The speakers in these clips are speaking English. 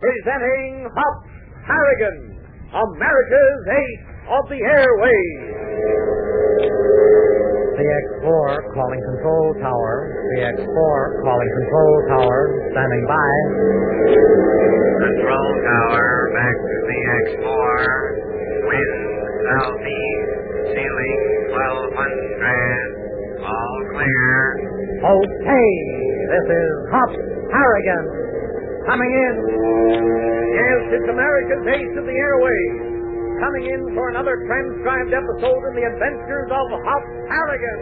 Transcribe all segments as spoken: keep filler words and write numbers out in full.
Presenting Hop Harrigan, America's Ace of the Airways. C X four calling control tower. C X four calling control tower. Standing by. Control tower, back to C X four. Wind southeast, ceiling twelve hundred. All clear. Okay, this is Hop Harrigan. Coming in. Yes, it's America's Ace of the Airways. Coming in for another transcribed episode in the adventures of Hop Harrigan.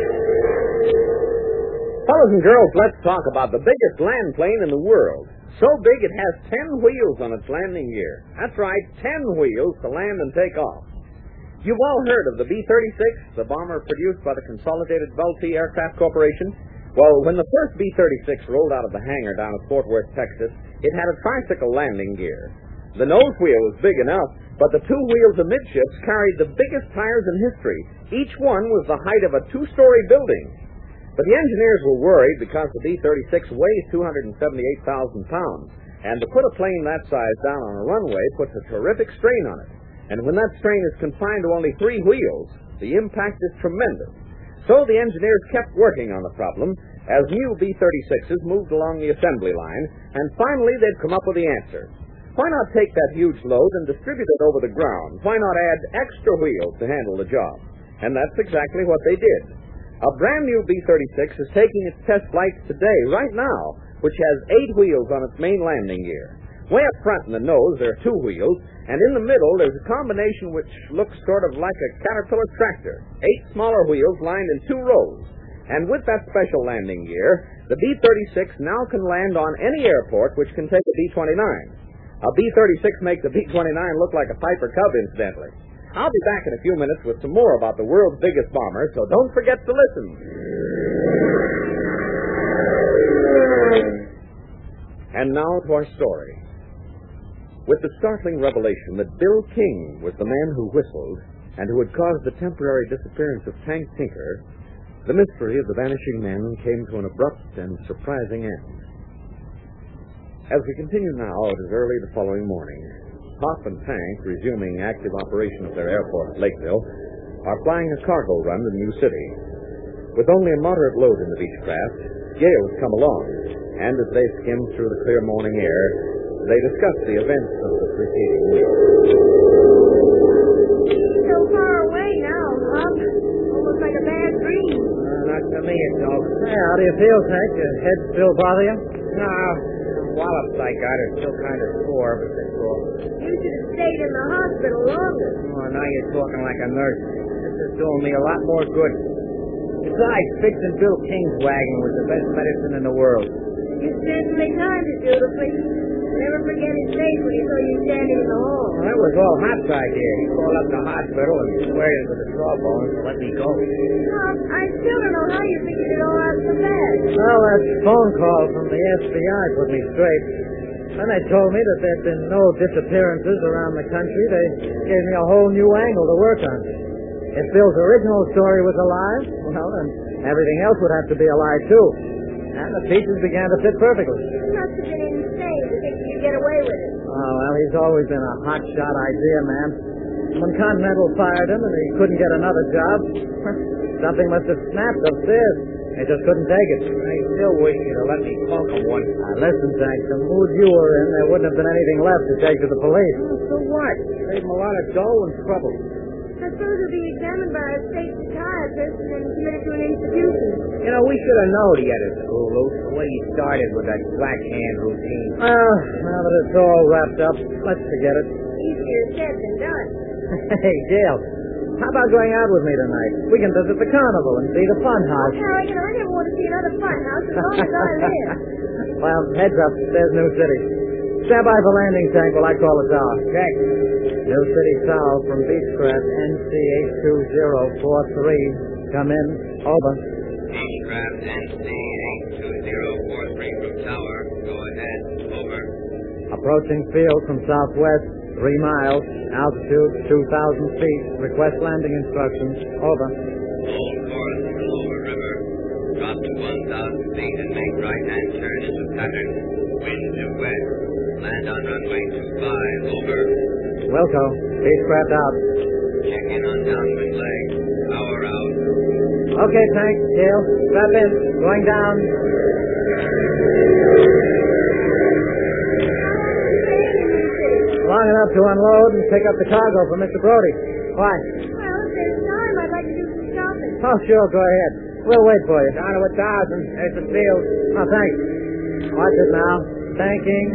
Fellas and girls, let's talk about the biggest land plane in the world. So big it has ten wheels on its landing gear. That's right, ten wheels to land and take off. You've all heard of the B thirty-six, the bomber produced by the Consolidated Vultee Aircraft Corporation. Well, when the first B thirty-six rolled out of the hangar down at Fort Worth, Texas, it had a tricycle landing gear. The nose wheel was big enough, but the two wheels amidships carried the biggest tires in history. Each one was the height of a two-story building. But the engineers were worried because the B thirty-six weighs two hundred seventy-eight thousand pounds, and to put a plane that size down on a runway puts a terrific strain on it. And when that strain is confined to only three wheels, the impact is tremendous. So the engineers kept working on the problem as new B thirty-sixes moved along the assembly line, and finally they'd come up with the answer. Why not take that huge load and distribute it over the ground? Why not add extra wheels to handle the job? And that's exactly what they did. A brand new B thirty-six is taking its test flights today, right now, which has eight wheels on its main landing gear. Way up front in the nose, there are two wheels, and in the middle, there's a combination which looks sort of like a Caterpillar tractor. Eight smaller wheels lined in two rows. And with that special landing gear, the B thirty-six now can land on any airport which can take a B twenty-nine. A B thirty-six makes a B twenty-nine look like a Piper Cub, incidentally. I'll be back in a few minutes with some more about the world's biggest bomber, so don't forget to listen. And now to our story. With the startling revelation that Bill King was the man who whistled and who had caused the temporary disappearance of Tank Tinker, the mystery of the vanishing men came to an abrupt and surprising end. As we continue now, it is early the following morning. Hop and Tank, resuming active operation of their airport at Lakeville, are flying a cargo run to New City. With only a moderate load in the Beechcraft, gales come along, and as they skim through the clear morning air, they discuss the events of the preceding week. So far away now, Hop. Almost like a bad dream. Uh, not to me, it's all. Hey, how do you feel, Tank? Your head still bother you? No, the wallops I got are still kind of sore, but that's all. You should have stayed in the hospital longer. Oh, now you're talking like a nurse. This is doing me a lot more good. Besides, fixing Bill King's wagon was the best medicine in the world. You certainly timed it beautifully. Never forget his face when he saw you standing in the hall. Well, that was all Hop's idea. He called up the hospital and squared it with the sawbones and let me go. Hop, I still don't know how you figured it all out so fast. Well, that phone call from the F B I put me straight. Then they told me that there'd been no disappearances around the country. They gave me a whole new angle to work on. If Bill's original story was a lie, well, then everything else would have to be a lie, too. And the pieces began to fit perfectly. You must have been insane to think you could get away with it. Oh, well, he's always been a hotshot idea man. When Continental fired him and he couldn't get another job, something must have snapped upstairs. They just couldn't take it. I still wish you'd have let me funk him one. Now, listen, Tank, the mood you were in, there wouldn't have been anything left to take to the police. So what? Saved him a lot of dough and trouble. Suppose he'll be examined by a state psychiatrist and then committed to an institution. You know, we should have known he had a screw loose the way he started with that black hand routine. Well, now that it's all wrapped up, let's forget it. Easier said than done. Hey, Gail, how about going out with me tonight? We can visit the carnival and see the fun house. Harrigan, I never want to see another fun house as long as I live. Well, heads up. There's New City. Stand by for landing, Tank, while I call the tower. Check. New City South from Beechcraft, N C eight two zero four three. Come in. Over. Beechcraft N C eight two zero four three from tower. Go ahead. Over. Approaching field from southwest, three miles. Altitude, two thousand feet. Request landing instructions. Over. Hold course for Lower River. Drop to one thousand feet and make right-hand turn into pattern. Wind to west. Land on on runway two five, over. Wilco, spacecraft out. Check in on downwind leg. Power out. Okay, Tank, Gale, strap in. Going down. Long enough to unload and pick up the cargo for Mister Brody. Why? Well, if there's time, I'd like to do some shopping. Oh, sure, go ahead. We'll wait for you. Down to a thousand. There's the field. Oh, thanks. Watch it now. Banking.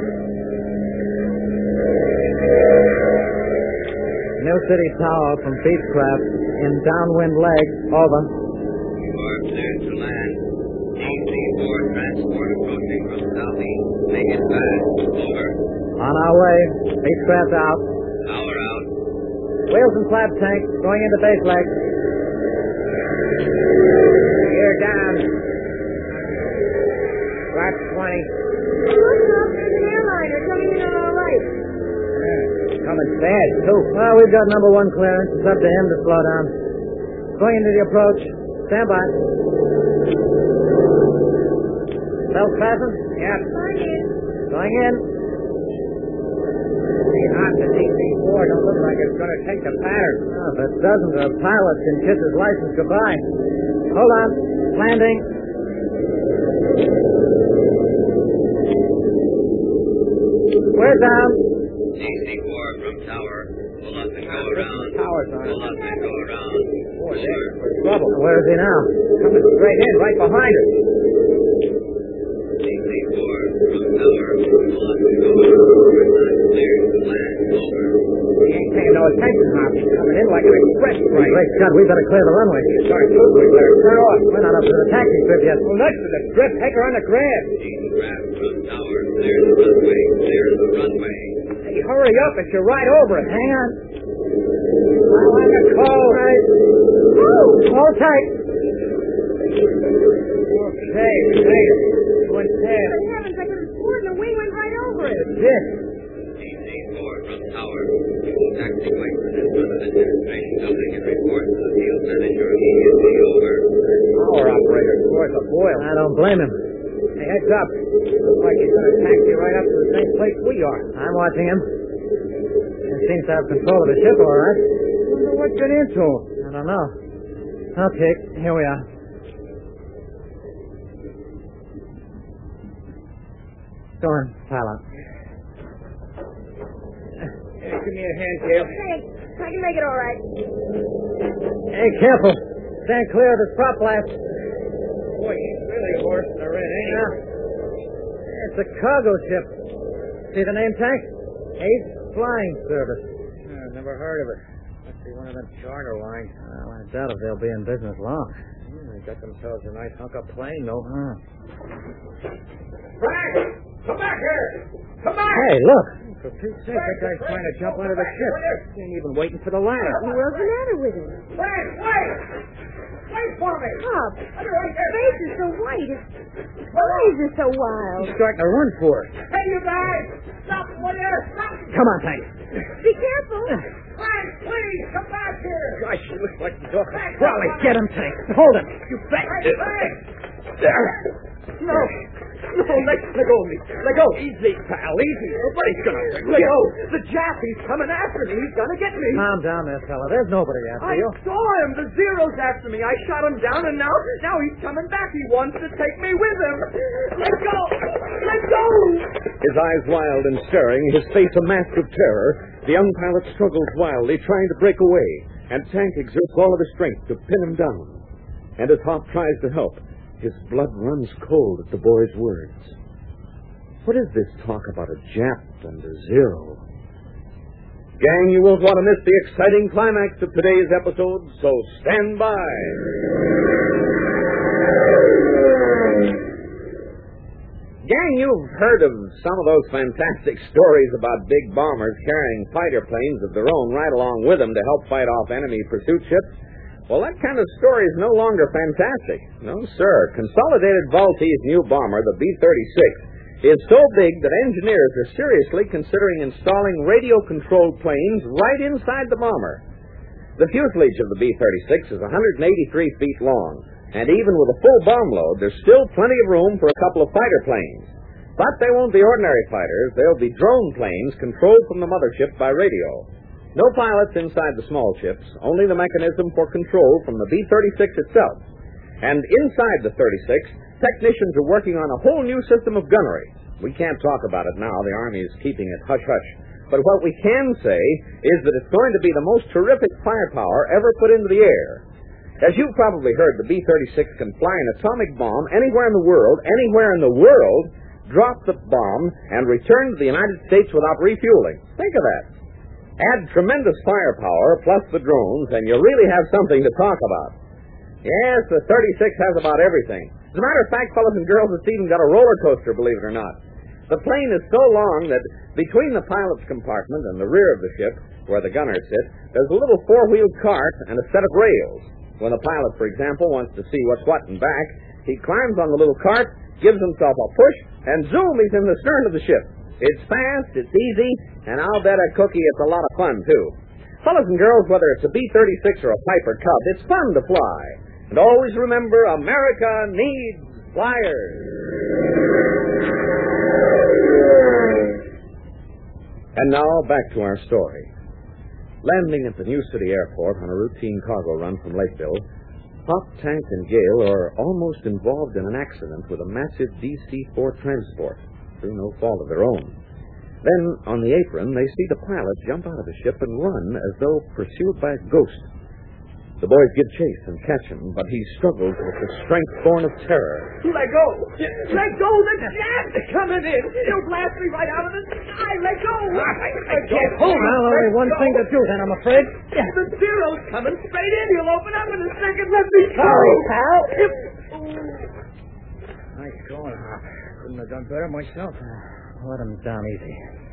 New City Tower from Beechcraft in downwind leg. Over. You are cleared to land. D C four transport approaching from southeast. Make it fast. Over. On our way. Beechcraft out. Power out. Wheels and flap tank going into base leg. Gear down. Flat twenty. Look, Bob, there's an airliner coming in on our right. Coming fast, too. Well, we've got number one clearance. It's up to him to slow down. Going into the approach. Stand by. Belt fastened? Yep. Fine in. Going in. The Honda D C four don't look like it's going to take the pattern. Oh, if it doesn't, the pilot can kiss his license goodbye. Hold on. Landing. We're down. D C four from tower. Pull up and go around. Power's on. Pull up and go around. Boy, Over. there's for trouble. Where is he now? Coming straight in, right behind us. D C four from tower. Pull up and go around. You're not cleared to land. Over. He ain't paying no attention, Hop. He's coming in like an express train. Great Scott, we better clear the runway. Sorry, too quick there. Turn off. We're not up to the taxi strip yet. Well, next to the strip, take her on the grab. Beechcraft from tower. Clear the runway. Clear the runway. Hey, hurry up. It's your right over it. Hang on. I want to call. Right. Hold tight. Okay, we made it. Went Good past. heavens, I could have sworn the wing went right over it. This. D C four from tower. Taxiway to the front of the administration building and report to the field manager immediately. Over. Power operator. Worth a boil. I don't blame him. Hey, heads up. Looks like he's going to taxi right up to the same place we are. I'm watching him. He seems to have control of the ship, all right. Wonder what got into him. I don't know. Okay, here we are. Go on, pilot. Hey, give me a hand, Gail. Thanks. I can make it all right. Hey, careful. Stand clear of this prop blast. Boy, he's really horsing her in, ain't Yeah. It's a cargo ship. See the name tag? Ace Flying Service. he? Uh, never heard of it. Must be one of them charter lines. Well, I doubt if they'll be in business long. Hmm, they got themselves a nice hunk of plane, though. Huh. Frank! Come back here! Come back! Hey, look. For Pete's sake, that guy's trying to jump out of the ship. He ain't even waiting for the ladder. What's the matter with him? Frank, wait! Wait for me! Bob, I'll be right his there. face is so white. His eyes are so wild. He's starting to run for it. Hey, you guys! Stop, will you? Stop! Come on, Tank. Be careful. Frank, please, come back here! Gosh, he looks like he's off his Frank, trolley. Get him, Tank. Hold him. You bet. Frank, Frank! There. No. No, let, let go of me. Let go. Easy, pal. Easy. Nobody's gonna hurt you. Let go. The Jap, he's coming after me. He's gonna get me. Calm down there, fella. There's nobody after I you. saw him. The Zero's after me. I shot him down, and now, now he's coming back. He wants to take me with him. Let go. Let go. His eyes wild and staring, his face a mask of terror, the young pilot struggles wildly, trying to break away, and Tank exerts all of his strength to pin him down. And as Hop tries to help, his blood runs cold at the boy's words. What is this talk about a Jap and a Zero? Gang, you won't want to miss the exciting climax of today's episode, so stand by. Gang, you've heard of some of those fantastic stories about big bombers carrying fighter planes of their own right along with them to help fight off enemy pursuit ships. Well, that kind of story is no longer fantastic. No, sir. Consolidated Vultee's new bomber, the B thirty-six, is so big that engineers are seriously considering installing radio-controlled planes right inside the bomber. The fuselage of the B thirty-six is one hundred eighty-three feet long, and even with a full bomb load, there's still plenty of room for a couple of fighter planes. But they won't be ordinary fighters. They'll be drone planes controlled from the mothership by radio. No pilots inside the small ships, only the mechanism for control from the B thirty-six itself. And inside the thirty-six, technicians are working on a whole new system of gunnery. We can't talk about it now. The Army is keeping it hush-hush. But what we can say is that it's going to be the most terrific firepower ever put into the air. As you've probably heard, the B thirty-six can fly an atomic bomb anywhere in the world, anywhere in the world, drop the bomb, and return to the United States without refueling. Think of that. Add tremendous firepower plus the drones, and you really have something to talk about. Yes, the thirty-six has about everything. As a matter of fact, fellows and girls, it's even got a roller coaster, believe it or not. The plane is so long that between the pilot's compartment and the rear of the ship, where the gunners sit, there's a little four-wheeled cart and a set of rails. When the pilot, for example, wants to see what's what in back, he climbs on the little cart, gives himself a push, and zoom, he's in the stern of the ship. It's fast, it's easy, and I'll bet a cookie it's a lot of fun, too. Fellas and girls, whether it's a B thirty-six or a Piper Cub, it's fun to fly. And always remember, America needs flyers. And now, back to our story. Landing at the New City Airport on a routine cargo run from Lakeville, Pop, Tank, and Gale are almost involved in an accident with a massive D C four transport, through no fault of their own. Then, on the apron, they see the pilot jump out of the ship and run as though pursued by a ghost. The boys give chase and catch him, but he struggles with the strength born of terror. Let go! Let go! The jab's coming in! He'll blast me right out of the sky! Let go! I, I can't hold him! Well, only one thing to do then, I'm afraid. The Zero's coming straight in! He'll open up in a second! Let me go! Sorry, pal. If... Nice going, Hop. Couldn't have done better myself. Let him down easy.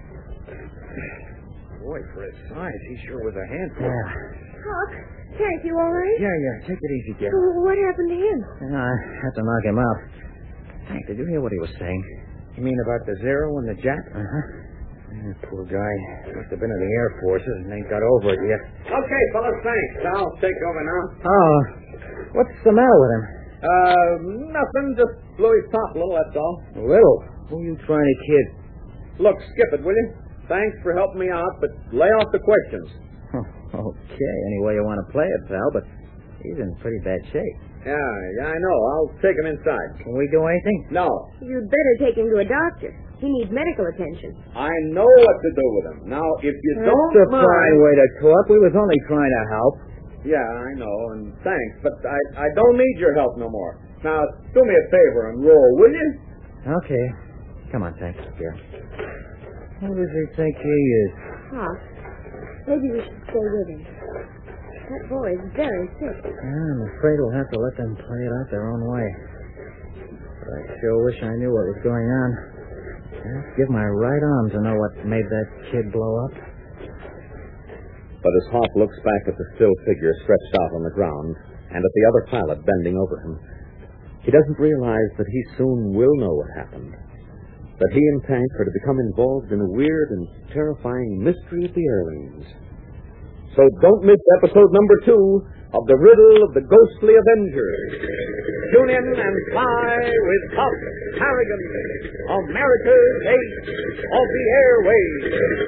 Boy, for his size, he sure was a handful. Yeah. Hawk, Tank, you all right? Yeah, yeah. Take it easy, Gale. Oh, what happened to him? I had to knock him out. Tank, did you hear what he was saying? You mean about the Zero and the Jap? Uh-huh. Yeah, poor guy. Must have been in the Air Forces and ain't got over it yet. Okay, fellas, thanks. I'll take over now. Oh, what's the matter with him? Uh, nothing. Just blew his top a little, that's all. A little? Who are you trying to kid? Look, skip it, will you? Thanks for helping me out, but lay off the questions. Oh, okay, any way you want to play it, pal, but he's in pretty bad shape. Yeah, yeah, I know. I'll take him inside. Can we do anything? No. You'd better take him to a doctor. He needs medical attention. I know what to do with him. Now, if you That's don't a mind... fine way to talk. We was only trying to help. Yeah, I know, and thanks, but I, I don't need your help no more. Now, do me a favor and roll, will you? Okay. Come on, thanks, yeah. Who does he think he is? Hawk, maybe we should stay with him. That boy is very sick. I'm afraid we'll have to let them play it out their own way. But I sure wish I knew what was going on. I'd give my right arm to know what made that kid blow up. But as Hop looks back at the still figure stretched out on the ground, and at the other pilot bending over him, he doesn't realize that he soon will know what happened. That he and Tank are to become involved in a weird and terrifying mystery of the airlines. So don't miss episode number two of The Riddle of the Ghostly Avengers. Tune in and fly with Hop Harrigan, America's ace of the airways.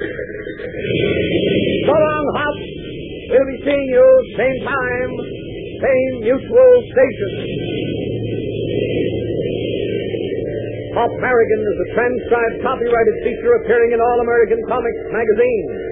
So long, Hop. We'll be seeing you same time, same mutual station. Hop Harrigan is a transcribed copyrighted feature appearing in All American Comics magazine.